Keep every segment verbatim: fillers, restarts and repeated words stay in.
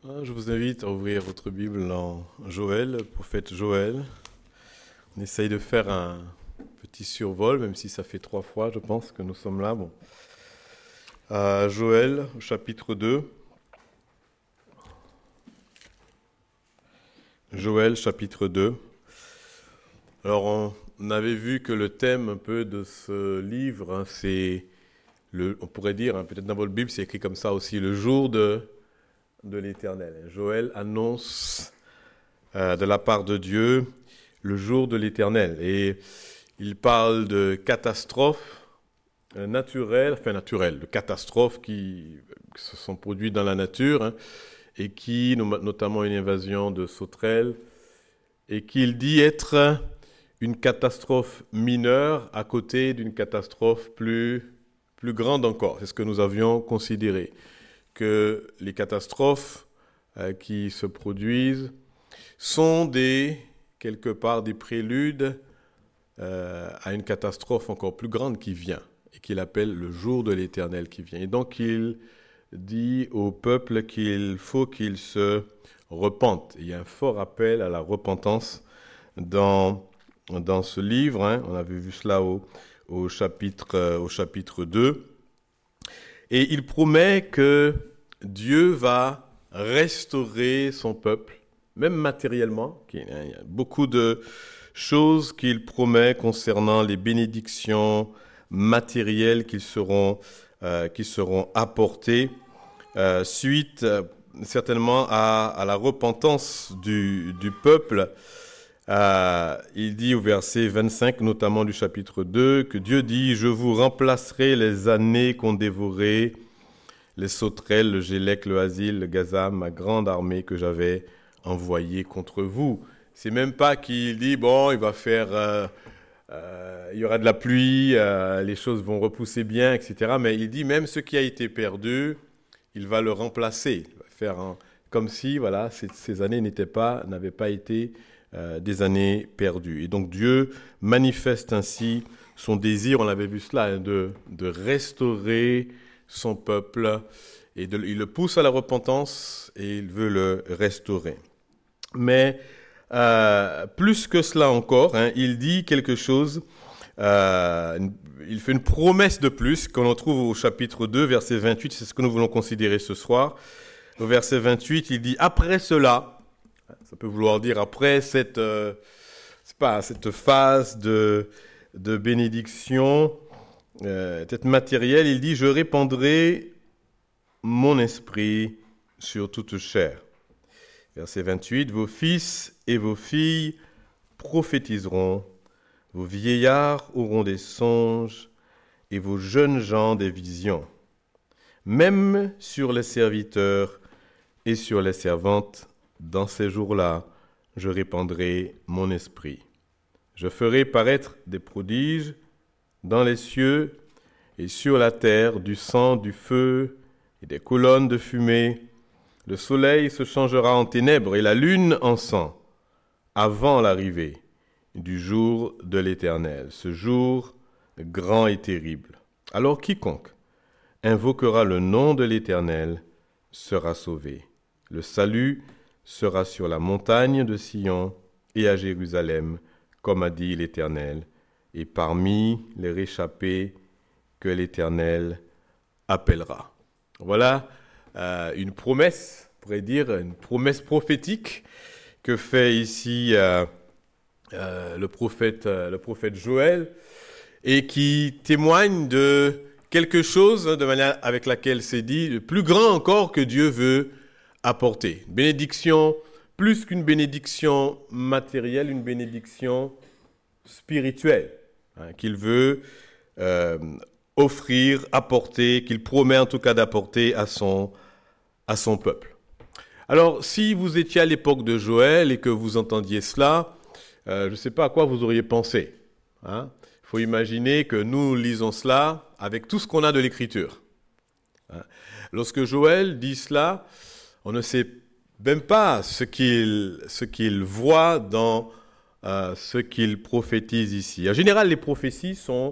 Ah, Je vous invite à ouvrir votre Bible dans Joël, le prophète Joël. On essaye de faire un petit survol, même si ça fait trois fois, je pense, que nous sommes là. Bon. À Joël, au chapitre deux. Joël, chapitre deux. Alors, on, on avait vu que le thème un peu de ce livre, hein, c'est, le, on pourrait dire, hein, peut-être dans votre Bible, c'est écrit comme ça aussi, le jour de... de l'Éternel. Joël annonce euh, de la part de Dieu le jour de l'Éternel. Et il parle de catastrophes euh, naturelles, enfin naturelles, de catastrophes qui, qui se sont produites dans la nature, hein, et qui, notamment une invasion de sauterelles, et qu'il dit être une catastrophe mineure à côté d'une catastrophe plus, plus grande encore. C'est ce que nous avions considéré. Que les catastrophes euh, qui se produisent sont des, quelque part des préludes euh, à une catastrophe encore plus grande qui vient et qu'il appelle le jour de l'Éternel qui vient. Et donc il dit au peuple qu'il faut qu'il se repente. Il y a un fort appel à la repentance dans, dans ce livre. Hein. On avait vu cela au, au, chapitre, euh, au chapitre deux. Et il promet que Dieu va restaurer son peuple, même matériellement. Il y a beaucoup de choses qu'il promet concernant les bénédictions matérielles qui seront, euh, qui seront apportées euh, suite euh, certainement à, à la repentance du, du peuple. Euh, il dit au verset vingt-cinq, notamment du chapitre deux, que Dieu dit « Je vous remplacerai les années qu'ont dévorées les sauterelles, le gélec, le asile, le gazam, ma grande armée que j'avais envoyée contre vous. » C'est même pas qu'il dit « Bon, il va faire... Euh, euh, il y aura de la pluie, euh, les choses vont repousser bien, et cetera » Mais il dit même ce qui a été perdu, il va le remplacer. Il va faire un, comme si voilà, ces, ces années n'étaient pas, n'avaient pas été... Euh, des années perdues. Et donc Dieu manifeste ainsi son désir, on avait vu cela, hein, de, de restaurer son peuple. Et de, il le pousse à la repentance et il veut le restaurer. Mais euh, plus que cela encore, hein, il dit quelque chose, euh, il fait une promesse de plus qu'on en trouve au chapitre deux, verset vingt-huit, c'est ce que nous voulons considérer ce soir. Au verset vingt-huit, il dit « Après cela », ça peut vouloir dire après cette, euh, c'est pas, cette phase de, de bénédiction, euh, peut-être matérielle, il dit « Je répandrai mon esprit sur toute chair ». Verset vingt-huit, « Vos fils et vos filles prophétiseront, vos vieillards auront des songes et vos jeunes gens des visions. Même sur les serviteurs et sur les servantes, dans ces jours-là, je répandrai mon esprit. Je ferai paraître des prodiges dans les cieux et sur la terre, du sang, du feu et des colonnes de fumée. Le soleil se changera en ténèbres et la lune en sang, avant l'arrivée du jour de l'Éternel, ce jour grand et terrible. Alors quiconque invoquera le nom de l'Éternel sera sauvé. Le salut sera sur la montagne de Sion et à Jérusalem, comme a dit l'Éternel, et parmi les réchappés que l'Éternel appellera. Voilà euh, une promesse, on pourrait dire, une promesse prophétique que fait ici euh, euh, le prophète, euh, le prophète Joël, et qui témoigne de quelque chose, hein, de manière avec laquelle c'est dit, le plus grand encore que Dieu veut apporter. Bénédiction, plus qu'une bénédiction matérielle, une bénédiction spirituelle, hein, qu'il veut euh, offrir, apporter, qu'il promet en tout cas d'apporter à son, à son peuple. Alors, si vous étiez à l'époque de Joël et que vous entendiez cela, euh, je ne sais pas à quoi vous auriez pensé. Hein. Il faut imaginer que nous lisons cela avec tout ce qu'on a de l'Écriture. Hein. Lorsque Joël dit cela, on ne sait même pas ce qu'il, ce qu'il voit dans euh, ce qu'il prophétise ici. En général, les prophéties sont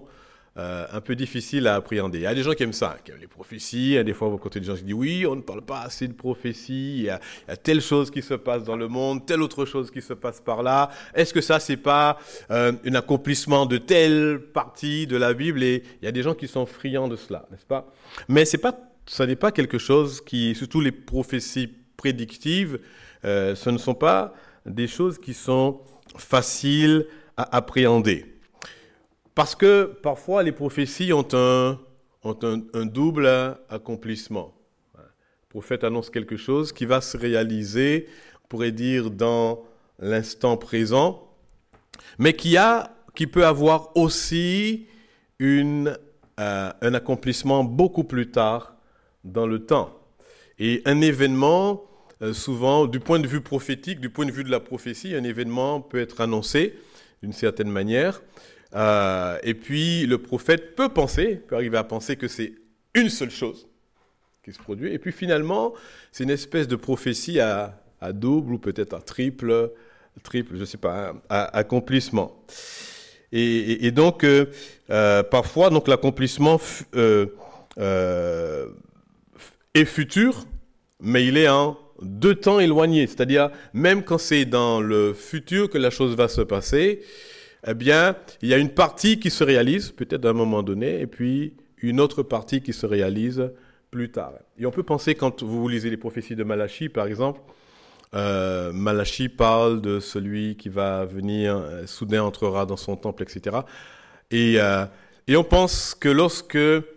euh, un peu difficiles à appréhender. Il y a des gens qui aiment ça, qui aiment les prophéties. Des fois, vous rencontrez des gens qui disent oui, on ne parle pas assez de prophéties. Il y a, il y a telle chose qui se passe dans le monde, telle autre chose qui se passe par là. Est-ce que ça, c'est pas euh, un accomplissement de telle partie de la Bible? Et il y a des gens qui sont friands de cela, n'est-ce pas? Mais c'est pas, ça n'est pas quelque chose qui, surtout les prophéties prédictives, euh, ce ne sont pas des choses qui sont faciles à appréhender. Parce que parfois les prophéties ont un, ont un, un double accomplissement. Le prophète annonce quelque chose qui va se réaliser, on pourrait dire, dans l'instant présent, mais qui, a, qui peut avoir aussi une, euh, un accomplissement beaucoup plus tard dans le temps. Et un événement, euh, souvent, du point de vue prophétique, du point de vue de la prophétie, un événement peut être annoncé d'une certaine manière. Euh, et puis, le prophète peut penser, peut arriver à penser que c'est une seule chose qui se produit. Et puis, finalement, c'est une espèce de prophétie à, à double ou peut-être à triple, triple, je ne sais pas, à, à accomplissement. Et, et, et donc, euh, euh, parfois, donc, l'accomplissement f- euh, euh, est futur, mais il est en deux temps éloignés. C'est-à-dire, même quand c'est dans le futur que la chose va se passer, eh bien, il y a une partie qui se réalise, peut-être à un moment donné, et puis une autre partie qui se réalise plus tard. Et on peut penser, quand vous lisez les prophéties de Malachie, par exemple, euh, Malachie parle de celui qui va venir, euh, soudain entrera dans son temple, et cetera. Et, euh, et on pense que lorsque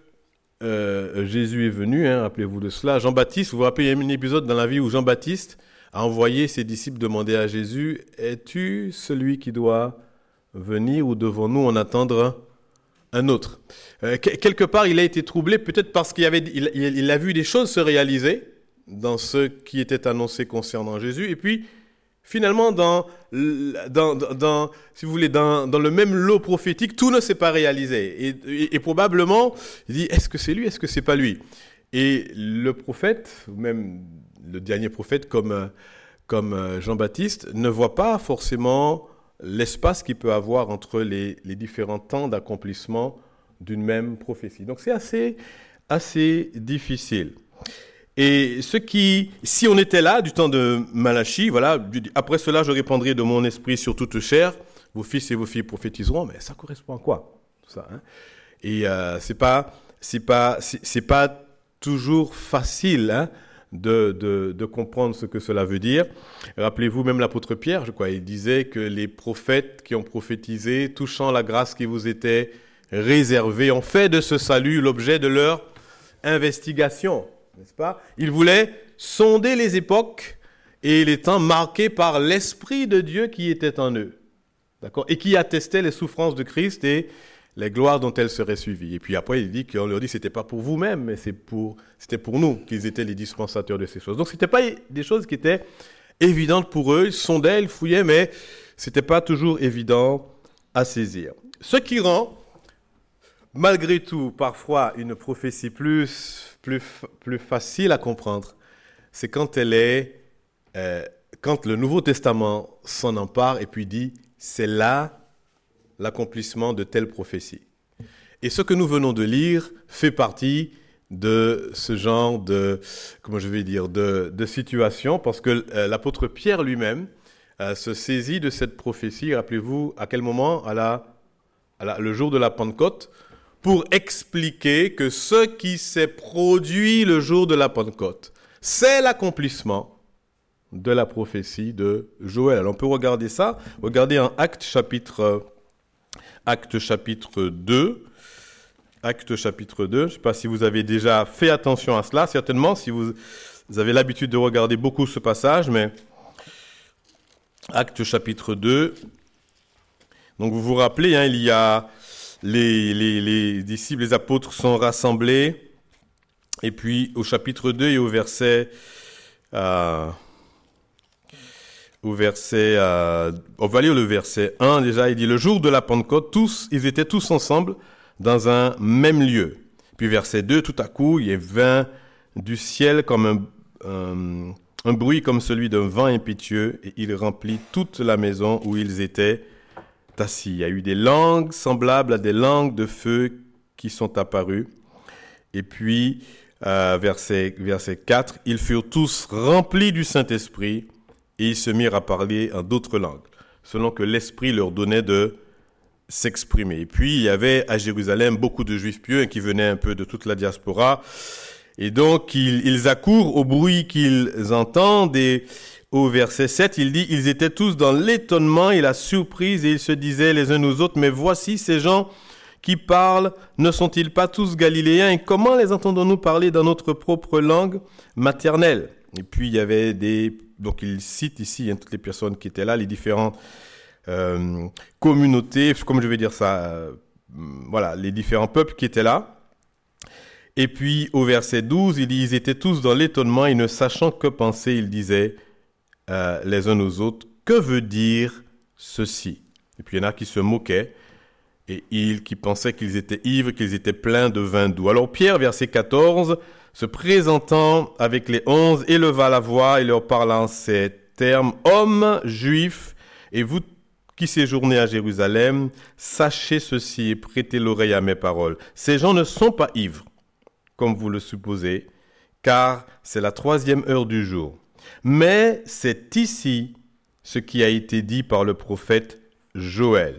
euh, Jésus est venu, hein, rappelez-vous de cela, Jean-Baptiste, vous vous rappelez, il y a un épisode dans la vie où Jean-Baptiste a envoyé ses disciples demander à Jésus, « Es-tu celui qui doit venir ou devons-nous en attendre un autre ?» euh, Quelque part, il a été troublé, peut-être parce qu'il avait, il, il, il a vu des choses se réaliser dans ce qui était annoncé concernant Jésus, et puis finalement, dans, dans, dans, si vous voulez, dans, dans le même lot prophétique, tout ne s'est pas réalisé. Et, et, et probablement, il dit, est-ce que c'est lui, est-ce que c'est pas lui? Et le prophète, ou même le dernier prophète comme, comme Jean-Baptiste, ne voit pas forcément l'espace qu'il peut avoir entre les, les différents temps d'accomplissement d'une même prophétie. Donc c'est assez, assez difficile. Et ce qui, si on était là du temps de Malachie, voilà, après cela je répandrai de mon esprit sur toute chair, vos fils et vos filles prophétiseront, mais ça correspond à quoi, tout ça, hein? Et euh, c'est pas, c'est pas, c'est, c'est pas toujours facile, hein, de, de, de comprendre ce que cela veut dire. Rappelez-vous, même l'apôtre Pierre, je crois, il disait que les prophètes qui ont prophétisé, touchant la grâce qui vous était réservée, ont fait de ce salut l'objet de leur investigation. N'est-ce pas? Ils voulaient sonder les époques et les temps marqués par l'Esprit de Dieu qui était en eux. D'accord? Et qui attestait les souffrances de Christ et les gloires dont elles seraient suivies. Et puis après, il dit qu'on leur dit que ce n'était pas pour vous-même, mais c'est pour, c'était pour nous qu'ils étaient les dispensateurs de ces choses. Donc ce n'était pas des choses qui étaient évidentes pour eux. Ils sondaient, ils fouillaient, mais ce n'était pas toujours évident à saisir. Ce qui rend, malgré tout, parfois une prophétie plus... Plus, plus facile à comprendre, c'est quand elle est, euh, quand le Nouveau Testament s'en empare et puis dit, c'est là l'accomplissement de telle prophétie. Et ce que nous venons de lire fait partie de ce genre de, comment je vais dire, de, de situation, parce que euh, l'apôtre Pierre lui-même euh, se saisit de cette prophétie. Rappelez-vous, à quel moment? À la, à la, le jour de la Pentecôte, pour expliquer que ce qui s'est produit le jour de la Pentecôte, c'est l'accomplissement de la prophétie de Joël. Alors on peut regarder ça, regardez en Actes chapitre, Actes chapitre deux, Actes chapitre deux, je ne sais pas si vous avez déjà fait attention à cela, certainement si vous, vous avez l'habitude de regarder beaucoup ce passage, mais Actes chapitre deux, donc vous vous rappelez, hein, il y a... Les, les, les disciples, les apôtres sont rassemblés. Et puis, au chapitre deux et au verset, euh, au verset, euh, on va lire le verset un déjà. Il dit, le jour de la Pentecôte, tous, ils étaient tous ensemble dans un même lieu. Puis verset deux, tout à coup, il y vint du ciel comme un, un, un bruit comme celui d'un vent impétueux et il remplit toute la maison où ils étaient assis. Il y a eu des langues semblables à des langues de feu qui sont apparus. Et puis, euh, verset, verset quatre, ils furent tous remplis du Saint-Esprit et ils se mirent à parler en d'autres langues, selon que l'Esprit leur donnait de s'exprimer. Et puis, il y avait à Jérusalem beaucoup de Juifs pieux qui venaient un peu de toute la diaspora. Et donc, ils, ils accourent au bruit qu'ils entendent. Et au verset sept, il dit, ils étaient tous dans l'étonnement et la surprise et ils se disaient les uns aux autres, mais voici ces gens qui parlent, ne sont-ils pas tous galiléens? Et comment les entendons-nous parler dans notre propre langue maternelle? Et puis, il y avait des... Donc, il cite ici hein, toutes les personnes qui étaient là, les différentes euh, communautés, comme je vais dire ça, euh, voilà, les différents peuples qui étaient là. Et puis, au verset douze, il dit, ils étaient tous dans l'étonnement et ne sachant que penser, ils disaient euh, les uns aux autres, que veut dire ceci? Et puis, il y en a qui se moquaient. Et ils qui pensaient qu'ils étaient ivres, qu'ils étaient pleins de vin doux. Alors Pierre, verset quatorze, se présentant avec les onze, éleva la voix et leur parla en ces termes, « Hommes juifs, et vous qui séjournez à Jérusalem, sachez ceci et prêtez l'oreille à mes paroles. Ces gens ne sont pas ivres, comme vous le supposez, car c'est la troisième heure du jour. Mais c'est ici ce qui a été dit par le prophète Joël.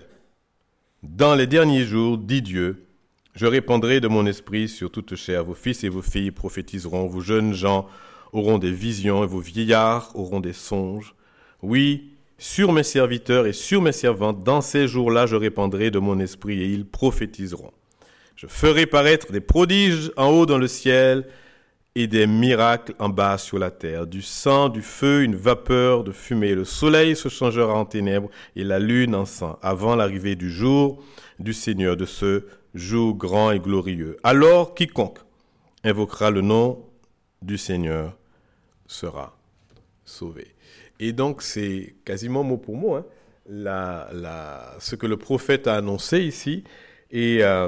Dans les derniers jours, dit Dieu, je répandrai de mon esprit sur toute chair. Vos fils et vos filles prophétiseront, vos jeunes gens auront des visions et vos vieillards auront des songes. Oui, sur mes serviteurs et sur mes servantes, dans ces jours-là, je répandrai de mon esprit et ils prophétiseront. Je ferai paraître des prodiges en haut dans le ciel et des miracles en bas sur la terre, du sang, du feu, une vapeur de fumée. Le soleil se changera en ténèbres et la lune en sang, avant l'arrivée du jour du Seigneur, de ce jour grand et glorieux. Alors quiconque invoquera le nom du Seigneur sera sauvé. Et donc c'est quasiment mot pour mot hein, la, la, ce que le prophète a annoncé ici. Et euh,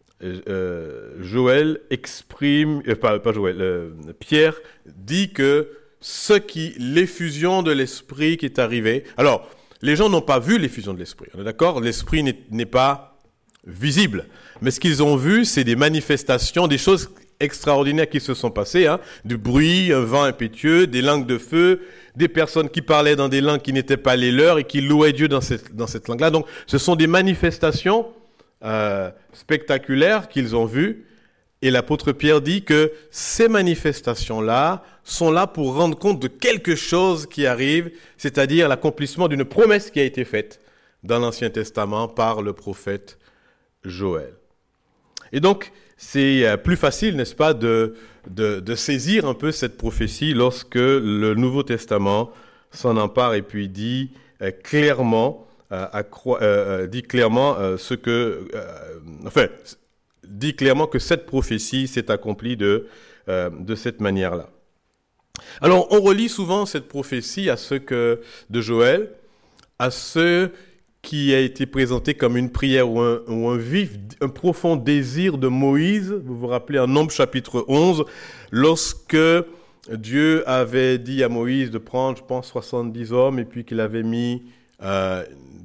Euh, Joël exprime, euh, pas, pas Joël, euh, Pierre dit que ce qui, l'effusion de l'esprit qui est arrivée. Alors, les gens n'ont pas vu l'effusion de l'esprit, on est d'accord? L'esprit n'est, n'est pas visible, mais ce qu'ils ont vu, c'est des manifestations, des choses extraordinaires qui se sont passées, hein, du bruit, un vent impétueux, des langues de feu, des personnes qui parlaient dans des langues qui n'étaient pas les leurs et qui louaient Dieu dans cette, dans cette langue-là. Donc, ce sont des manifestations Euh, spectaculaires qu'ils ont vues. Et l'apôtre Pierre dit que ces manifestations-là sont là pour rendre compte de quelque chose qui arrive, c'est-à-dire l'accomplissement d'une promesse qui a été faite dans l'Ancien Testament par le prophète Joël. Et donc, c'est plus facile, n'est-ce pas, de, de, de saisir un peu cette prophétie lorsque le Nouveau Testament s'en empare et puis dit euh, clairement Euh, à cro- euh, dit clairement euh, ce que, euh, enfin, dit clairement que cette prophétie s'est accomplie de euh, de cette manière-là. Alors, on relie souvent cette prophétie à ce que de Joël, à ce qui a été présenté comme une prière ou un, ou un vif, un profond désir de Moïse. Vous vous rappelez en Nombre chapitre onze, lorsque Dieu avait dit à Moïse de prendre, je pense, soixante-dix hommes et puis qu'il avait mis Euh,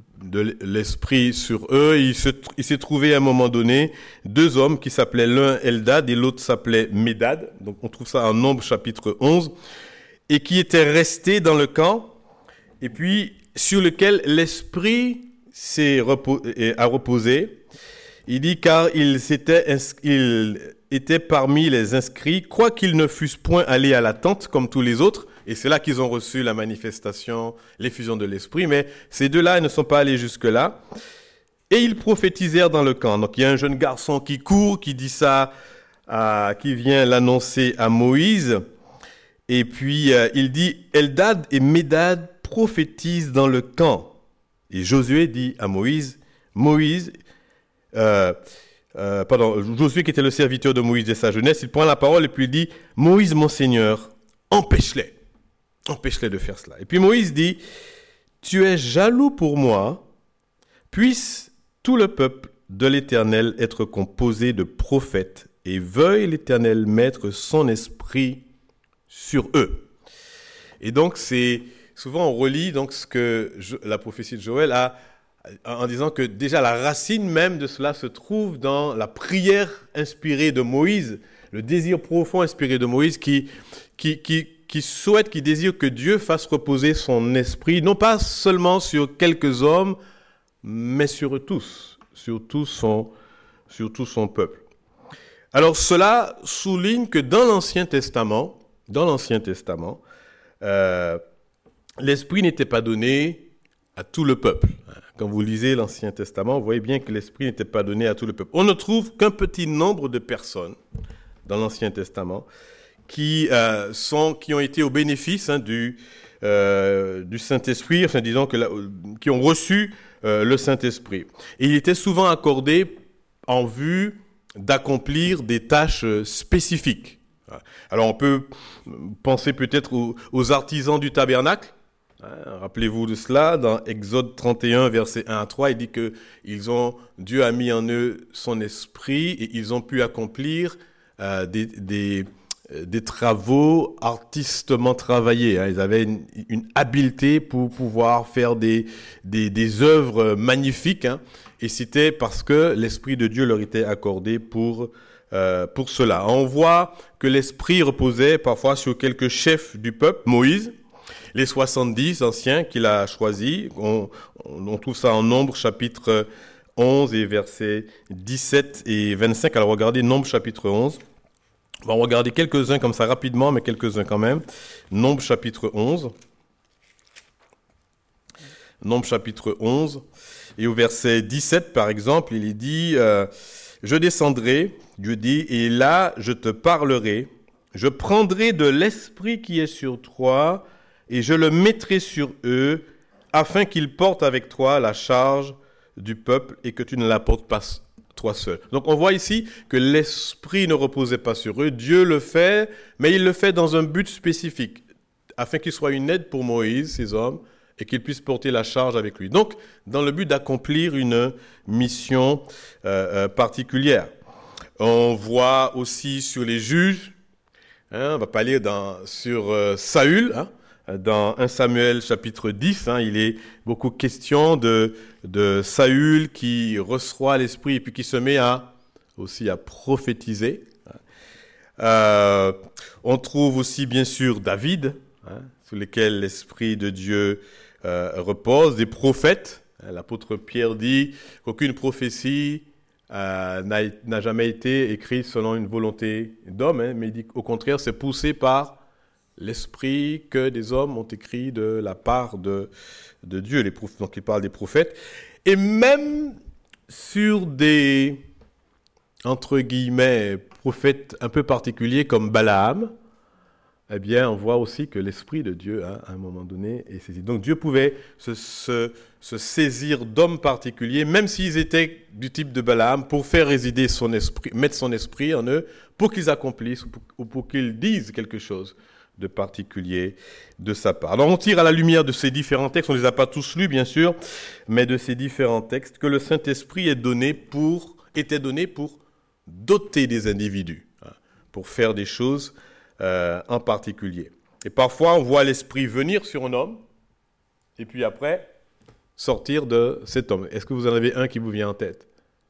de l'esprit sur eux. Il, se, il s'est trouvé à un moment donné deux hommes qui s'appelaient l'un Eldad et l'autre s'appelait Médad. Donc on trouve ça en Nombre chapitre onze. Et qui étaient restés dans le camp et puis sur lequel l'esprit s'est repo- a reposé. Il dit car ils étaient, ins- ils étaient parmi les inscrits, quoiqu'ils ne fussent point allés à la tente comme tous les autres. Et c'est là qu'ils ont reçu la manifestation, l'effusion de l'esprit. Mais ces deux-là, ils ne sont pas allés jusque-là. Et ils prophétisèrent dans le camp. Donc il y a un jeune garçon qui court, qui dit ça, à, qui vient l'annoncer à Moïse. Et puis euh, il dit, Eldad et Médad prophétisent dans le camp. Et Josué dit à Moïse, Moïse, euh, euh, pardon, Josué qui était le serviteur de Moïse de sa jeunesse, il prend la parole et puis il dit, Moïse mon Seigneur, empêche-les. Empêche-les de faire cela. Et puis Moïse dit, tu es jaloux pour moi, puisse tout le peuple de l'Éternel être composé de prophètes et veuille l'Éternel mettre son esprit sur eux. Et donc c'est souvent on relie donc ce que je, la prophétie de Joël à en disant que déjà la racine même de cela se trouve dans la prière inspirée de Moïse, le désir profond inspiré de Moïse qui, qui, qui, qui souhaite, qui désire que Dieu fasse reposer son esprit, non pas seulement sur quelques hommes, mais sur tous, sur tout son, sur tout son peuple. Alors cela souligne que dans l'Ancien Testament, dans l'Ancien Testament, euh, l'Esprit n'était pas donné à tout le peuple. Quand vous lisez l'Ancien Testament, vous voyez bien que l'Esprit n'était pas donné à tout le peuple. On ne trouve qu'un petit nombre de personnes dans l'Ancien Testament qui, euh, sont, qui ont été au bénéfice hein, du, euh, du Saint-Esprit, enfin disons que la, qui ont reçu euh, le Saint-Esprit. Et il était souvent accordé en vue d'accomplir des tâches spécifiques. Alors on peut penser peut-être aux, aux artisans du tabernacle. Rappelez-vous de cela, dans Exode trente et un, versets un à trois, il dit que ils ont, Dieu a mis en eux son esprit et ils ont pu accomplir euh, des, des, des travaux artistement travaillés. Hein. Ils avaient une, une habileté pour pouvoir faire des, des, des œuvres magnifiques. Hein. Et c'était parce que l'Esprit de Dieu leur était accordé pour, euh, pour cela. On voit que l'Esprit reposait parfois sur quelques chefs du peuple, Moïse, les soixante-dix anciens qu'il a choisis. On, on trouve ça en Nombre chapitre onze et versets dix-sept et vingt-cinq. Alors regardez Nombre chapitre onze. On va regarder quelques-uns comme ça rapidement, mais quelques-uns quand même. Nombre chapitre onze. Nombre chapitre onze. Et au verset dix-sept, par exemple, il est dit euh, « Je descendrai, Dieu dit, et là je te parlerai. Je prendrai de l'esprit qui est sur toi et je le mettrai sur eux, afin qu'ils portent avec toi la charge du peuple et que tu ne la portes pas toi seul. » Donc on voit ici que l'esprit ne reposait pas sur eux. Dieu le fait, mais il le fait dans un but spécifique, afin qu'il soit une aide pour Moïse, ces hommes, et qu'ils puissent porter la charge avec lui. Donc, dans le but d'accomplir une mission euh, euh, particulière. On voit aussi sur les juges, hein, on va pas lire dans, sur euh, Saül, hein, dans un Samuel chapitre dix, hein, il est beaucoup question de, de Saül qui reçoit l'esprit et puis qui se met à, aussi à prophétiser. Euh, on trouve aussi bien sûr David, hein, sous lequel l'esprit de Dieu euh, repose, des prophètes. L'apôtre Pierre dit qu'aucune prophétie euh, n'a, n'a jamais été écrite selon une volonté d'homme, hein, mais il dit qu'au contraire, c'est poussé par l'esprit que des hommes ont écrit de la part de, de Dieu. Les prophètes, donc il parle des prophètes. Et même sur des, entre guillemets, prophètes un peu particuliers comme Balaam, eh bien, on voit aussi que l'Esprit de Dieu, hein, à un moment donné, est saisi. Donc, Dieu pouvait se, se, se saisir d'hommes particuliers, même s'ils étaient du type de Balaam, pour faire résider son esprit, mettre son esprit en eux, pour qu'ils accomplissent ou pour, ou pour qu'ils disent quelque chose de particulier de sa part. Alors, on tire à la lumière de ces différents textes, on ne les a pas tous lus, bien sûr, mais de ces différents textes, que le Saint-Esprit est donné pour, était donné pour doter des individus, hein, pour faire des choses Euh, en particulier. Et parfois, on voit l'esprit venir sur un homme, et puis après, sortir de cet homme. Est-ce que vous en avez un qui vous vient en tête?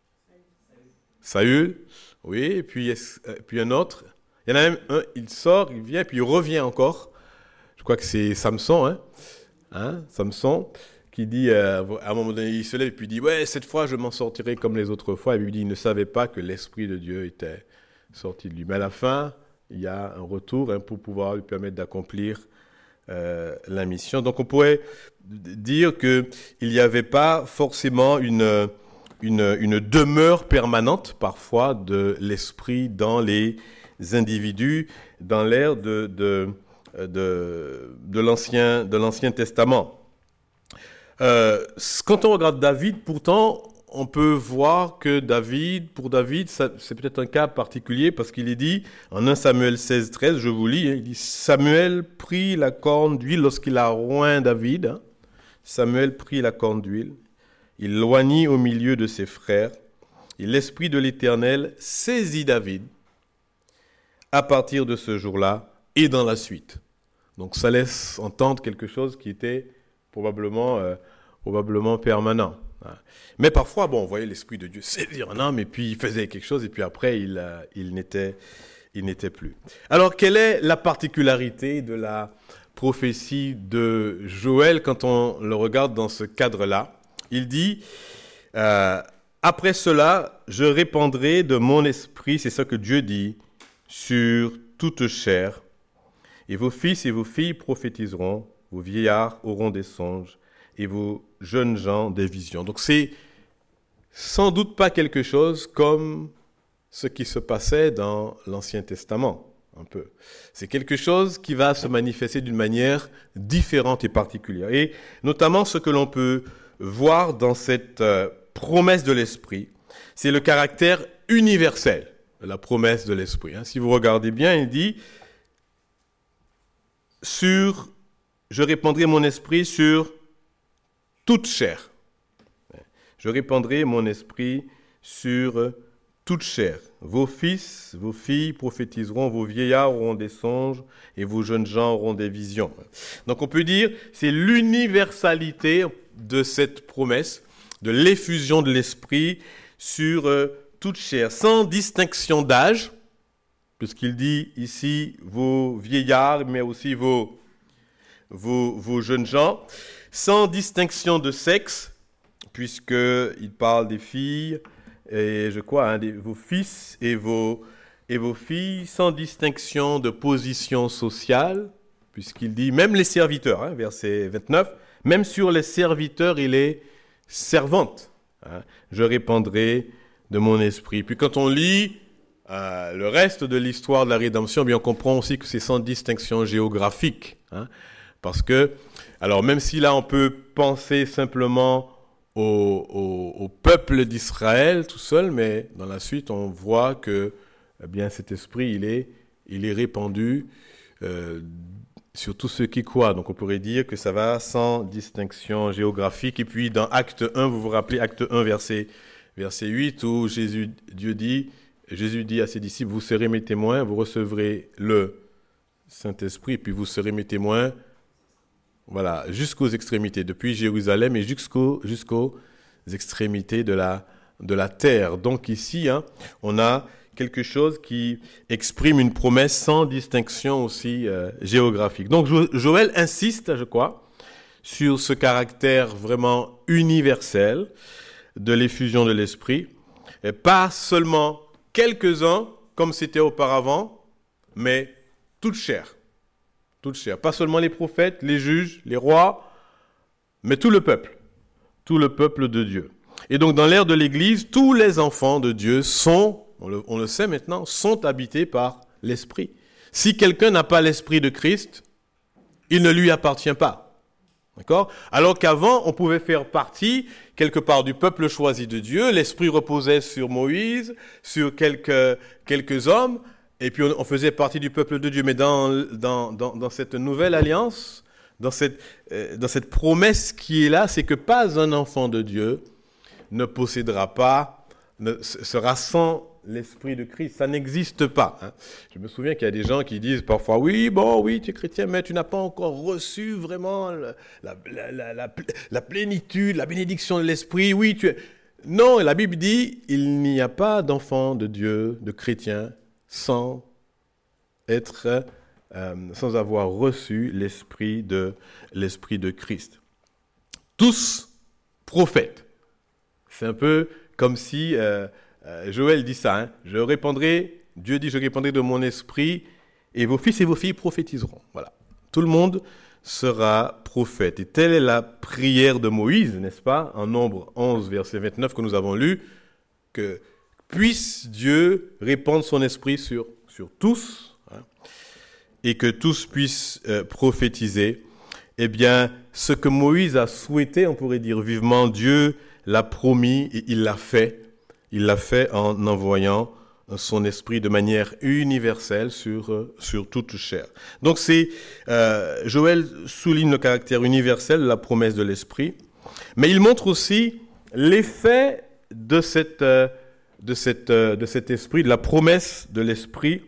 Saül, oui, et puis, euh, puis un autre. Il y en a même un, il sort, il vient, puis il revient encore. Je crois que c'est Samson, hein, hein Samson, qui dit, euh, à un moment donné, il se lève, et puis il dit, ouais, cette fois, je m'en sortirai comme les autres fois. Et puis il dit, il ne savait pas que l'esprit de Dieu était sorti de lui. Mais à la fin, il y a un retour, hein, pour pouvoir lui permettre d'accomplir euh, la mission. Donc on pourrait dire qu'il n'y avait pas forcément une, une, une demeure permanente parfois de l'esprit dans les individus dans l'ère de, de, de, de, l'ancien, de l'Ancien Testament. Euh, quand on regarde David, pourtant, on peut voir que David, pour David, ça, c'est peut-être un cas particulier parce qu'il est dit en un Samuel seize, treize, je vous lis, hein, il dit « Samuel prit la corne d'huile lorsqu'il a oint David. Hein, Samuel prit la corne d'huile, il l'oignit au milieu de ses frères, et l'Esprit de l'Éternel saisit David à partir de ce jour-là et dans la suite. » Donc ça laisse entendre quelque chose qui était probablement, euh, probablement permanent. Mais parfois, bon, on voyait l'Esprit de Dieu saisir un homme et puis il faisait quelque chose et puis après, il, euh, il, n'était, il n'était plus. Alors, quelle est la particularité de la prophétie de Joël quand on le regarde dans ce cadre-là? Il dit, euh, après cela, je répandrai de mon esprit, c'est ça que Dieu dit, sur toute chair, et vos fils et vos filles prophétiseront, vos vieillards auront des songes, et vos jeunes gens des visions. Donc c'est sans doute pas quelque chose comme ce qui se passait dans l'Ancien Testament, un peu. C'est quelque chose qui va se manifester d'une manière différente et particulière. Et notamment ce que l'on peut voir dans cette euh, promesse de l'Esprit, c'est le caractère universel de la promesse de l'Esprit. Hein. Si vous regardez bien, il dit « Sur, je répandrai mon esprit sur toute chair. Je répandrai mon esprit sur toute chair. Vos fils, vos filles prophétiseront, vos vieillards auront des songes et vos jeunes gens auront des visions. » Donc on peut dire c'est l'universalité de cette promesse, de l'effusion de l'esprit sur euh, toute chair, sans distinction d'âge, puisqu'il dit ici vos vieillards, mais aussi vos, vos, vos jeunes gens, sans distinction de sexe, puisqu'il parle des filles, et je crois, hein, des, vos fils et vos, et vos filles, sans distinction de position sociale, puisqu'il dit même les serviteurs, hein, verset vingt-neuf, même sur les serviteurs il est servante. Hein, je répandrai de mon esprit. Puis quand on lit euh, le reste de l'histoire de la rédemption, bien on comprend aussi que c'est sans distinction géographique. Hein, parce que, alors même si là on peut penser simplement au, au, au peuple d'Israël tout seul, mais dans la suite on voit que eh bien cet esprit il est, il est répandu euh, sur tous ceux qui croient. Donc on pourrait dire que ça va sans distinction géographique. Et puis dans Acte un, vous vous rappelez Acte un verset, verset huit où Jésus, Dieu dit, Jésus dit à ses disciples, vous serez mes témoins, vous recevrez le Saint-Esprit, puis vous serez mes témoins, voilà, jusqu'aux extrémités, depuis Jérusalem et jusqu'aux, jusqu'aux extrémités de la, de la terre. Donc ici, hein, on a quelque chose qui exprime une promesse sans distinction aussi euh, géographique. Donc jo- Joël insiste, je crois, sur ce caractère vraiment universel de l'effusion de l'esprit, et pas seulement quelques-uns comme c'était auparavant, mais toute chair. Toute chair. Pas seulement les prophètes, les juges, les rois, mais tout le peuple. Tout le peuple de Dieu. Et donc dans l'ère de l'Église, tous les enfants de Dieu sont, on le, on le sait maintenant, sont habités par l'Esprit. Si quelqu'un n'a pas l'Esprit de Christ, il ne lui appartient pas. D'accord ? Alors qu'avant, on pouvait faire partie, quelque part, du peuple choisi de Dieu. L'Esprit reposait sur Moïse, sur quelques, quelques hommes, et puis on, on faisait partie du peuple de Dieu. Mais dans, dans, dans, dans cette nouvelle alliance, dans cette, euh, dans cette promesse qui est là, c'est que pas un enfant de Dieu ne possédera pas, ne, sera sans l'Esprit de Christ. Ça n'existe pas. Hein. Je me souviens qu'il y a des gens qui disent parfois, oui, bon, oui, tu es chrétien, mais tu n'as pas encore reçu vraiment la, la, la, la, la plénitude, la bénédiction de l'Esprit. Oui, tu es... Non, la Bible dit, il n'y a pas d'enfant de Dieu, de chrétien, sans être, euh, sans avoir reçu l'Esprit de, l'Esprit de Christ. Tous prophètes. C'est un peu comme si euh, euh, Joël dit ça. Hein, je répandrai, Dieu dit, je répandrai de mon esprit et vos fils et vos filles prophétiseront. Voilà. Tout le monde sera prophète. Et telle est la prière de Moïse, n'est-ce pas, en Nombre onze, verset vingt-neuf que nous avons lu, que puisse Dieu répandre son esprit sur, sur tous, hein, et que tous puissent euh, prophétiser. Eh bien, ce que Moïse a souhaité, on pourrait dire vivement, Dieu l'a promis et il l'a fait. Il l'a fait en envoyant son esprit de manière universelle sur, sur toute chair. Donc c'est, euh, Joël souligne le caractère universel de la promesse de l'esprit, mais il montre aussi l'effet de, cette, de, cette, de cet esprit, de la promesse de l'esprit.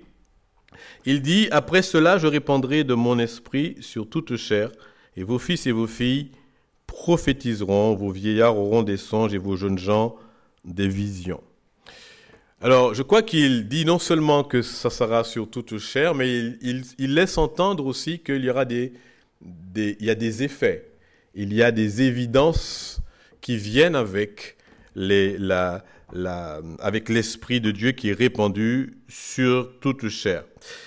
Il dit, après cela, je répandrai de mon esprit sur toute chair, et vos fils et vos filles prophétiseront, vos vieillards auront des songes et vos jeunes gens des visions. Alors, je crois qu'il dit non seulement que ça sera sur toute chair, mais il, il, il laisse entendre aussi qu'il y aura des, des, il y a des effets, il y a des évidences qui viennent avec, les, la, la, avec l'Esprit de Dieu qui est répandu sur toute chair.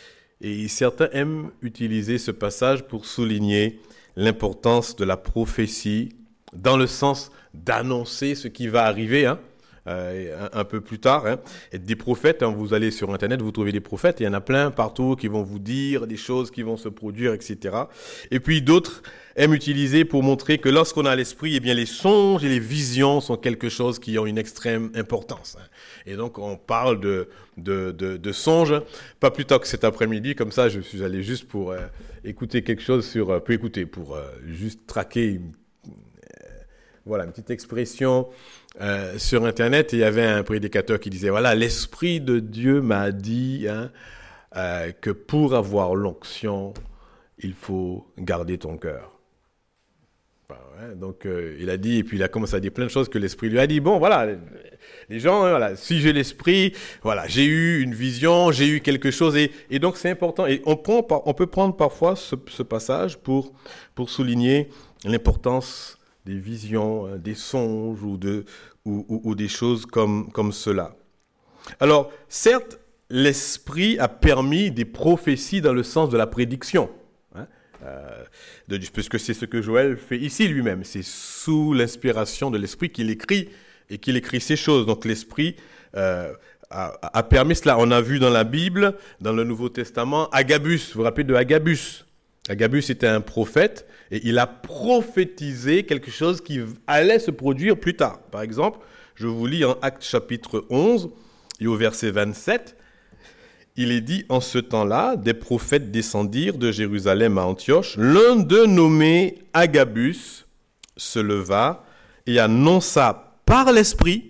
Et certains aiment utiliser ce passage pour souligner l'importance de la prophétie dans le sens d'annoncer ce qui va arriver, hein. Euh, un, un peu plus tard, hein. Et des prophètes, hein, vous allez sur Internet, vous trouvez des prophètes, il y en a plein partout qui vont vous dire des choses qui vont se produire, et cetera. Et puis d'autres aiment utiliser pour montrer que lorsqu'on a l'esprit, eh bien les songes et les visions sont quelque chose qui ont une extrême importance, hein. Et donc on parle de, de, de, de songes, pas plus tard que cet après-midi, comme ça je suis allé juste pour euh, écouter quelque chose sur, euh, peu écouter, pour euh, juste traquer une, euh, voilà, une petite expression Euh, sur Internet, il y avait un prédicateur qui disait, voilà, l'Esprit de Dieu m'a dit hein, euh, que pour avoir l'onction, il faut garder ton cœur. Enfin, ouais, donc, euh, il a dit, et puis il a commencé à dire plein de choses que l'Esprit lui a dit. Bon, voilà, les gens, hein, voilà, si j'ai l'Esprit, voilà, j'ai eu une vision, j'ai eu quelque chose, et, et donc c'est important. Et on, prend, on peut prendre parfois ce, ce passage pour, pour souligner l'importance des visions, des songes ou, de, ou, ou, ou des choses comme, comme cela. Alors, certes, l'Esprit a permis des prophéties dans le sens de la prédiction, hein, euh, de, puisque c'est ce que Joël fait ici lui-même. C'est sous l'inspiration de l'Esprit qu'il écrit et qu'il écrit ces choses. Donc l'Esprit euh, a, a permis cela. On a vu dans la Bible, dans le Nouveau Testament, Agabus. Vous vous rappelez de Agabus ? Agabus était un prophète et il a prophétisé quelque chose qui allait se produire plus tard. Par exemple, je vous lis en Actes chapitre onze et au verset vingt-sept, il est dit « En ce temps-là, des prophètes descendirent de Jérusalem à Antioche. L'un d'eux nommé Agabus se leva et annonça par l'Esprit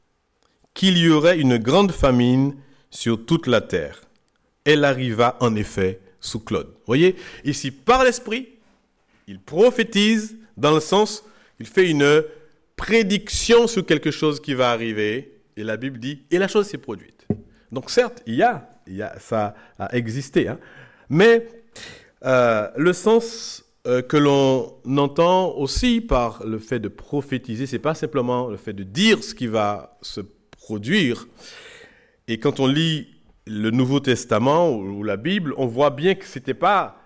qu'il y aurait une grande famine sur toute la terre. Elle arriva en effet sous Claude. » Vous voyez, ici, par l'Esprit, il prophétise dans le sens, il fait une prédiction sur quelque chose qui va arriver, et la Bible dit, et la chose s'est produite. Donc certes, il y a, il y a ça a existé, hein, mais euh, le sens euh, que l'on entend aussi par le fait de prophétiser, c'est pas simplement le fait de dire ce qui va se produire. Et quand on lit le Nouveau Testament ou la Bible, on voit bien que c'était pas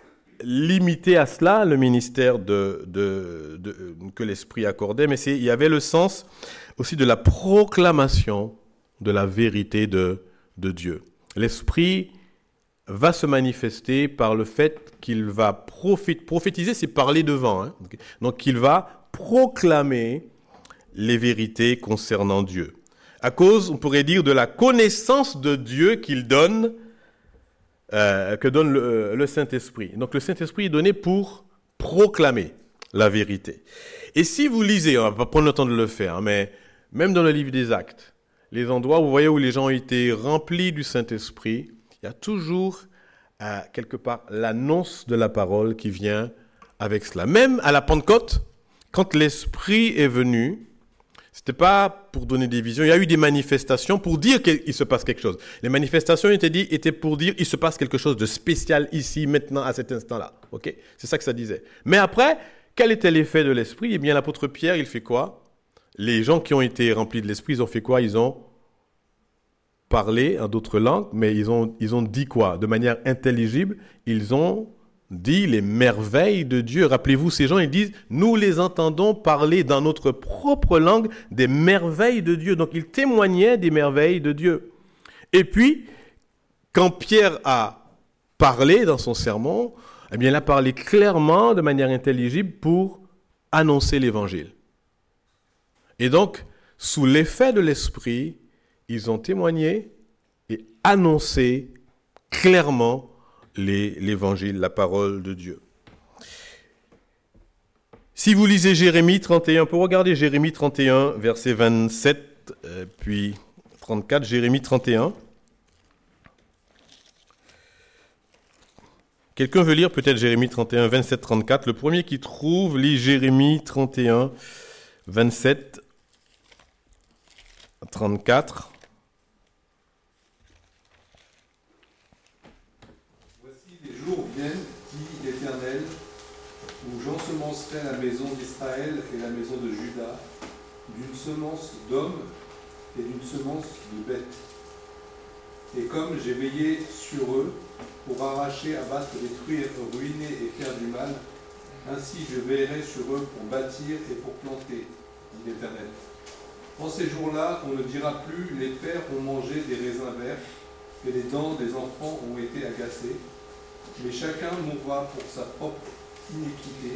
limité à cela, le ministère de, de, de, que l'Esprit accordait, mais c'est, il y avait le sens aussi de la proclamation de la vérité de, de Dieu. L'Esprit va se manifester par le fait qu'il va prophétiser, prophétiser, c'est parler devant, hein. Donc il va proclamer les vérités concernant Dieu. À cause, on pourrait dire, de la connaissance de Dieu qu'il donne, euh, que donne le, le Saint-Esprit. Donc le Saint-Esprit est donné pour proclamer la vérité. Et si vous lisez, on ne va pas prendre le temps de le faire, mais même dans le livre des Actes, les endroits où vous voyez où les gens ont été remplis du Saint-Esprit, il y a toujours, euh, quelque part, l'annonce de la parole qui vient avec cela. Même à la Pentecôte, quand l'Esprit est venu, c'était pas pour donner des visions. Il y a eu des manifestations pour dire qu'il se passe quelque chose. Les manifestations étaient, dit, étaient pour dire qu'il se passe quelque chose de spécial ici, maintenant, à cet instant-là. Okay ? C'est ça que ça disait. Mais après, quel était l'effet de l'Esprit ? Eh bien, l'apôtre Pierre, il fait quoi ? Les gens qui ont été remplis de l'Esprit, ils ont fait quoi ? Ils ont parlé en d'autres langues, mais ils ont, ils ont dit quoi ? De manière intelligible, ils ont dit les merveilles de Dieu. Rappelez-vous, ces gens, ils disent, nous les entendons parler dans notre propre langue des merveilles de Dieu. Donc, ils témoignaient des merveilles de Dieu. Et puis, quand Pierre a parlé dans son sermon, eh bien, il a parlé clairement, de manière intelligible, pour annoncer l'évangile. Et donc, sous l'effet de l'Esprit, ils ont témoigné et annoncé clairement Les, l'évangile, la parole de Dieu. Si vous lisez Jérémie trente et un, pour regarder Jérémie trente et un, verset vingt-sept, euh, puis trente-quatre, Jérémie trente et un. Quelqu'un veut lire peut-être Jérémie trente et un, vingt-sept, trente-quatre. Le premier qui trouve, lit Jérémie trente et un, vingt-sept, trente-quatre. Voici les jours viennent, dit l'Éternel, où j'ensemencerai la maison d'Israël et la maison de Juda d'une semence d'hommes et d'une semence de bêtes. Et comme j'ai veillé sur eux pour arracher, abattre, détruire, ruiner et faire du mal, ainsi je veillerai sur eux pour bâtir et pour planter, dit l'Éternel. En ces jours-là, on ne dira plus, les pères ont mangé des raisins verts et les dents des enfants ont été agacées, mais chacun mourra pour sa propre iniquité.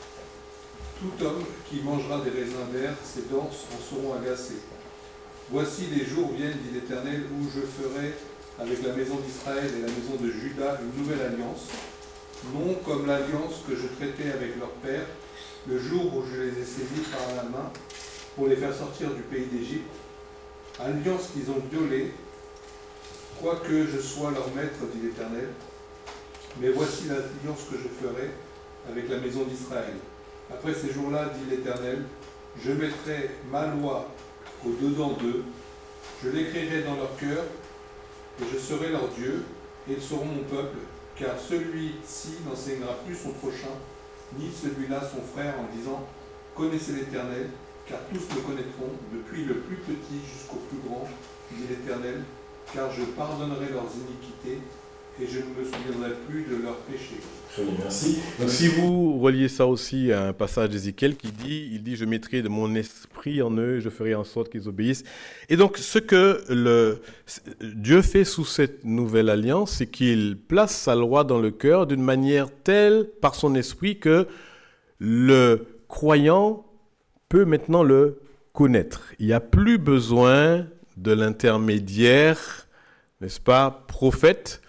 Tout homme qui mangera des raisins verts, ses dents en seront agacées. Voici les jours viennent, dit l'Éternel, où je ferai avec la maison d'Israël et la maison de Juda une nouvelle alliance, non comme l'alliance que je traitais avec leur père, le jour où je les ai saisis par la main pour les faire sortir du pays d'Égypte, alliance qu'ils ont violée, quoique je sois leur maître, dit l'Éternel. Mais voici l'alliance que je ferai avec la maison d'Israël. Après ces jours-là, dit l'Éternel, je mettrai ma loi au-dedans d'eux, je l'écrirai dans leur cœur, et je serai leur Dieu, et ils seront mon peuple, car celui-ci n'enseignera plus son prochain, ni celui-là son frère, en disant, connaissez l'Éternel, car tous me connaîtront, depuis le plus petit jusqu'au plus grand, dit l'Éternel, car je pardonnerai leurs iniquités, et je ne me souviendrai plus de leurs péchés. Merci. Donc, si vous reliez ça aussi à un passage d'Ézéchiel qui dit, il dit, je mettrai de mon esprit en eux, je ferai en sorte qu'ils obéissent. Et donc, ce que le, Dieu fait sous cette nouvelle alliance, c'est qu'il place sa loi dans le cœur d'une manière telle, par son esprit, que le croyant peut maintenant le connaître. Il n'y a plus besoin de l'intermédiaire, n'est-ce pas, prophète,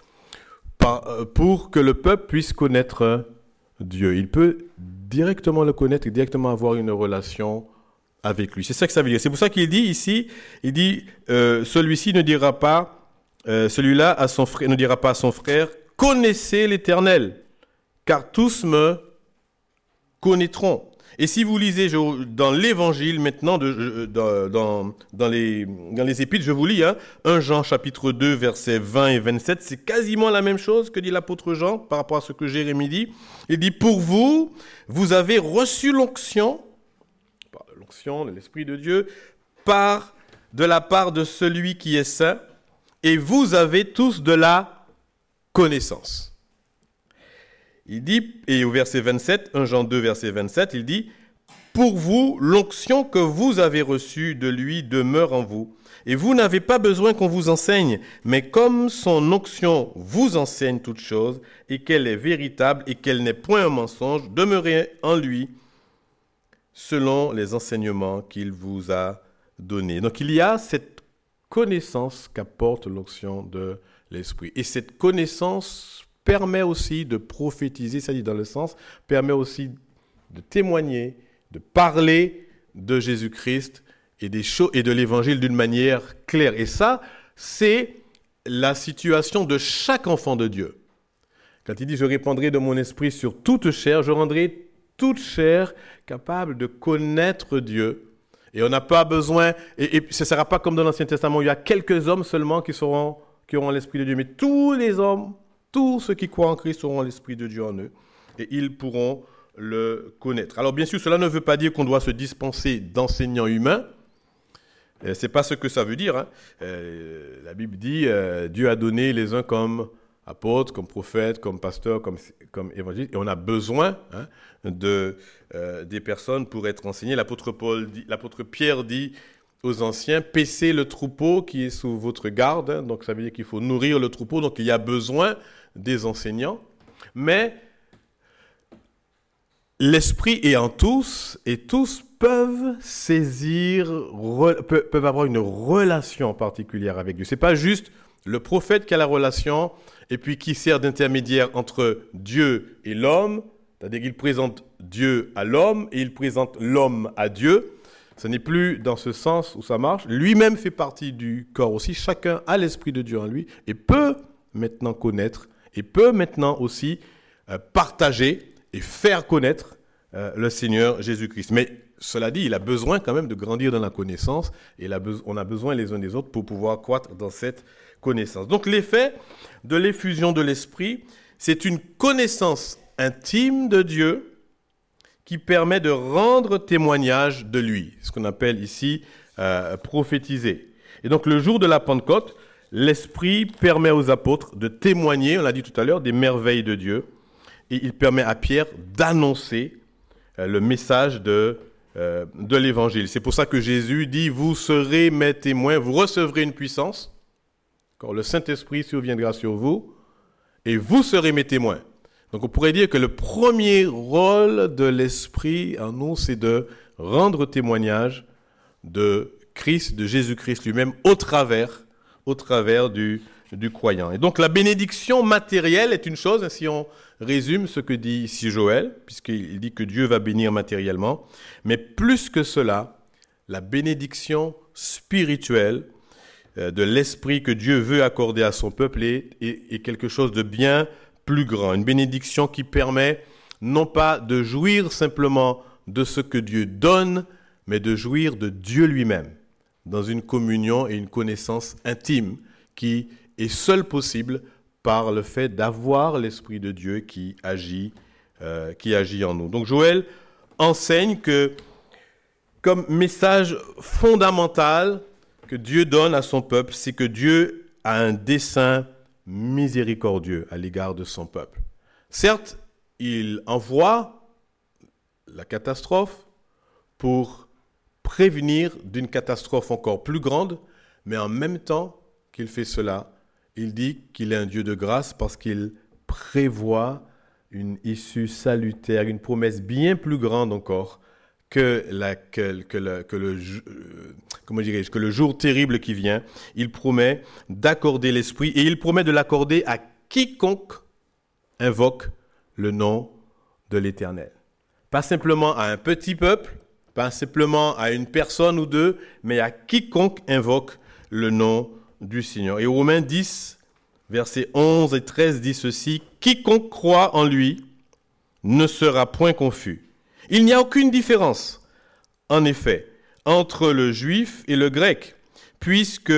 pour que le peuple puisse connaître Dieu. Il peut directement le connaître et directement avoir une relation avec lui. C'est ça que ça veut dire. C'est pour ça qu'il dit ici, il dit, euh, celui-ci ne dira pas, euh, celui-là à son frère, ne dira pas à son frère, connaissez l'Éternel, car tous me connaîtront. Et si vous lisez dans l'Évangile maintenant, de, dans, dans, dans, les, dans les Épîtres, je vous lis, hein, premier Jean chapitre deux, versets vingt et vingt-sept, c'est quasiment la même chose que dit l'apôtre Jean par rapport à ce que Jérémie dit. Il dit, pour vous, vous avez reçu l'onction, l'onction de l'Esprit de Dieu, par, de la part de celui qui est saint, et vous avez tous de la connaissance. Il dit, et au verset vingt-sept, premier Jean deux, verset vingt-sept, il dit, « Pour vous, l'onction que vous avez reçue de lui demeure en vous, et vous n'avez pas besoin qu'on vous enseigne, mais comme son onction vous enseigne toutes choses, et qu'elle est véritable, et qu'elle n'est point un mensonge, demeurez en lui, selon les enseignements qu'il vous a donnés. » Donc il y a cette connaissance qu'apporte l'onction de l'Esprit. Et cette connaissance permet aussi de prophétiser, c'est-à-dire dans le sens, permet aussi de témoigner, de parler de Jésus-Christ et, des choses, et de l'Évangile d'une manière claire. Et ça, c'est la situation de chaque enfant de Dieu. Quand il dit « Je répandrai de mon esprit sur toute chair », je rendrai toute chair capable de connaître Dieu. Et on n'a pas besoin, et, et ce ne sera pas comme dans l'Ancien Testament, où il y a quelques hommes seulement qui, seront, qui auront l'Esprit de Dieu, mais tous les hommes, tous ceux qui croient en Christ auront l'Esprit de Dieu en eux et ils pourront le connaître. Alors bien sûr, cela ne veut pas dire qu'on doit se dispenser d'enseignants humains. Euh, ce n'est pas ce que ça veut dire. Hein. Euh, la Bible dit euh, Dieu a donné les uns comme apôtres, comme prophètes, comme pasteurs, comme, comme évangélistes. Et on a besoin hein, de, euh, des personnes pour être enseignées. L'apôtre, Paul dit, l'apôtre Pierre dit aux anciens, paissez le troupeau qui est sous votre garde. Hein, donc ça veut dire qu'il faut nourrir le troupeau. Donc il y a besoin des enseignants. Mais l'Esprit est en tous et tous peuvent saisir, re, peuvent avoir une relation particulière avec Dieu. Ce n'est pas juste le prophète qui a la relation et puis qui sert d'intermédiaire entre Dieu et l'homme. C'est-à-dire qu'il présente Dieu à l'homme et il présente l'homme à Dieu. Ce n'est plus dans ce sens où ça marche. Lui-même fait partie du corps aussi. Chacun a l'Esprit de Dieu en lui et peut maintenant connaître et peut maintenant aussi euh, partager et faire connaître euh, le Seigneur Jésus-Christ. Mais cela dit, il a besoin quand même de grandir dans la connaissance et il a be- on a besoin les uns des autres pour pouvoir croître dans cette connaissance. Donc l'effet de l'effusion de l'Esprit, c'est une connaissance intime de Dieu qui permet de rendre témoignage de lui, ce qu'on appelle ici euh, prophétiser. Et donc le jour de la Pentecôte, l'Esprit permet aux apôtres de témoigner, on l'a dit tout à l'heure, des merveilles de Dieu, et il permet à Pierre d'annoncer euh, le message de, euh, de l'Évangile. C'est pour ça que Jésus dit « Vous serez mes témoins, vous recevrez une puissance, quand le Saint-Esprit surviendra sur vous, et vous serez mes témoins. » Donc on pourrait dire que le premier rôle de l'Esprit en nous, c'est de rendre témoignage de Christ, de Jésus-Christ lui-même, au travers, au travers du, du croyant. Et donc la bénédiction matérielle est une chose, si on résume ce que dit ici Joël, puisqu'il dit que Dieu va bénir matériellement, mais plus que cela, la bénédiction spirituelle euh, de l'Esprit que Dieu veut accorder à son peuple est, est, est quelque chose de bien plus grand, une bénédiction qui permet non pas de jouir simplement de ce que Dieu donne, mais de jouir de Dieu lui-même, dans une communion et une connaissance intime qui est seule possible par le fait d'avoir l'Esprit de Dieu qui agit, euh, qui agit en nous. Donc Joël enseigne que, comme message fondamental que Dieu donne à son peuple, c'est que Dieu a un dessein miséricordieux à l'égard de son peuple. Certes, il envoie la catastrophe pour prévenir d'une catastrophe encore plus grande, mais en même temps qu'il fait cela, il dit qu'il est un Dieu de grâce parce qu'il prévoit une issue salutaire, une promesse bien plus grande encore que, la, que, que, le, que, le, euh, comment dirais-je, que le jour terrible qui vient. Il promet d'accorder l'Esprit et il promet de l'accorder à quiconque invoque le nom de l'Éternel. Pas simplement à un petit peuple, pas simplement à une personne ou deux, mais à quiconque invoque le nom du Seigneur. Et Romains dix, versets onze et treize dit ceci, « Quiconque croit en lui ne sera point confus. Il n'y a aucune différence, en effet, entre le juif et le grec, puisque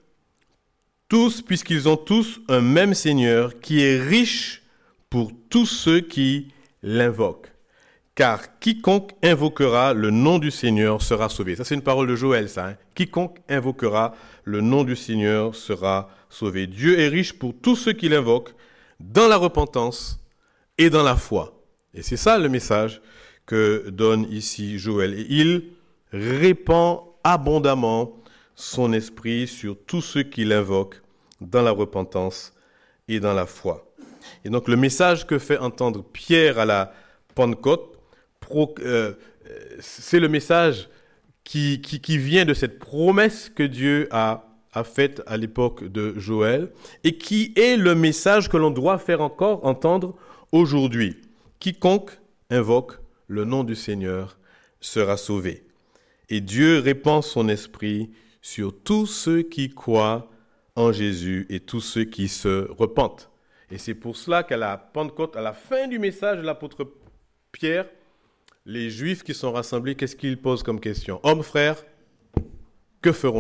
tous, puisqu'ils ont tous un même Seigneur qui est riche pour tous ceux qui l'invoquent. Car quiconque invoquera le nom du Seigneur sera sauvé. » Ça, c'est une parole de Joël, ça. Hein? Quiconque invoquera le nom du Seigneur sera sauvé. Dieu est riche pour tous ceux qui l'invoquent dans la repentance et dans la foi. Et c'est ça le message que donne ici Joël. Et il répand abondamment son esprit sur tous ceux qui l'invoquent dans la repentance et dans la foi. Et donc le message que fait entendre Pierre à la Pentecôte, pro, euh, c'est le message qui, qui, qui vient de cette promesse que Dieu a, a faite à l'époque de Joël et qui est le message que l'on doit faire encore entendre aujourd'hui. Quiconque invoque le nom du Seigneur sera sauvé. Et Dieu répand son esprit sur tous ceux qui croient en Jésus et tous ceux qui se repentent. Et c'est pour cela qu'à la Pentecôte, à la fin du message de l'apôtre Pierre, les Juifs qui sont rassemblés, qu'est-ce qu'ils posent comme question ? Hommes, frères, que ferons-nous ?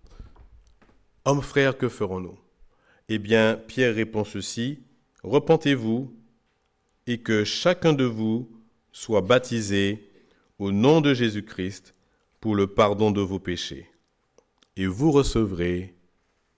Hommes, frères, que ferons-nous ? Eh bien, Pierre répond ceci, « Repentez-vous et que chacun de vous soit baptisé au nom de Jésus-Christ pour le pardon de vos péchés. Et vous recevrez, quoi ?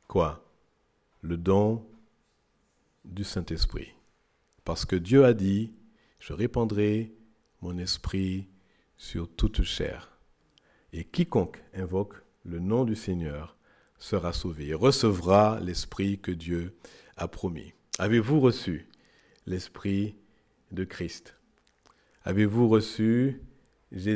Le don du Saint-Esprit. Parce que Dieu a dit, je répandrai mon esprit sur toute chair. Et quiconque invoque le nom du Seigneur sera sauvé et recevra l'esprit que Dieu a promis. Avez-vous reçu l'esprit de Christ ? Avez-vous reçu Jésus-Christ ?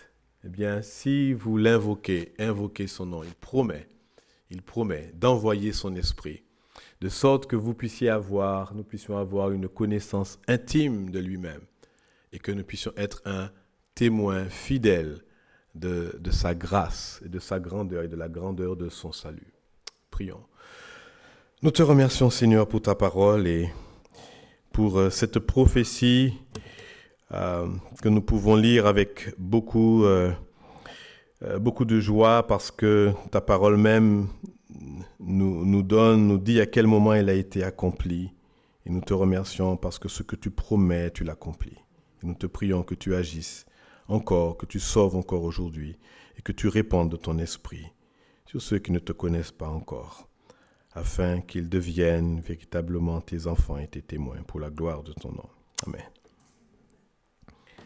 Eh bien, si vous l'invoquez, invoquez son nom, il promet, il promet d'envoyer son esprit, de sorte que vous puissiez avoir, nous puissions avoir une connaissance intime de lui-même et que nous puissions être un témoin fidèle de, de sa grâce et de sa grandeur et de la grandeur de son salut. Prions. Nous te remercions, Seigneur, pour ta parole et pour euh, cette prophétie euh, que nous pouvons lire avec beaucoup, euh, euh, beaucoup de joie, parce que ta parole même nous, nous donne, nous dit à quel moment elle a été accomplie. Et nous te remercions parce que ce que tu promets, tu l'accomplis. Et nous te prions que tu agisses encore, que tu sauves encore aujourd'hui et que tu répandes de ton esprit sur ceux qui ne te connaissent pas encore, afin qu'ils deviennent véritablement tes enfants et tes témoins pour la gloire de ton nom. Amen.